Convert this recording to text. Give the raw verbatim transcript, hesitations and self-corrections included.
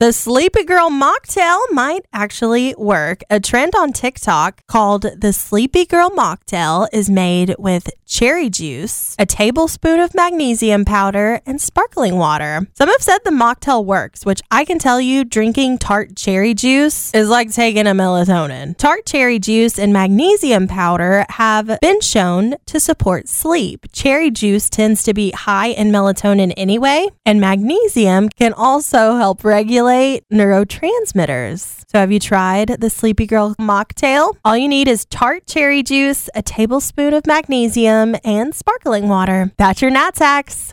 The Sleepy Girl mocktail might actually work. A trend on TikTok called the Sleepy Girl mocktail is made with cherry juice, a tablespoon of magnesium powder, and sparkling water. Some have said the mocktail works, which I can tell you drinking tart cherry juice is like taking a melatonin. Tart cherry juice and magnesium powder have been shown to support sleep. Cherry juice tends to be high in melatonin anyway, and magnesium can also help regulate neurotransmitters. So have you tried the Sleepy Girl mocktail? All you need is tart cherry juice, a tablespoon of magnesium, and sparkling water. That's your Nat Hacks.